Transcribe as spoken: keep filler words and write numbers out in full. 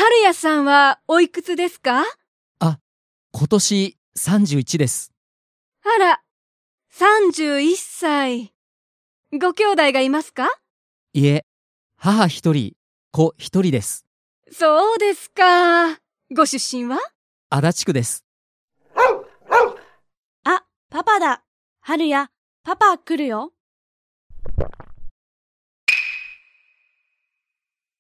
春也さんはおいくつですか？ あ、今年さんじゅういちです。 あら、さんじゅういっさい。ご兄弟がいますか？ いえ、母一人、子一人です。 そうですか。ご出身は？ 足立区です。 あ、パパだ。春也、パパ来るよ。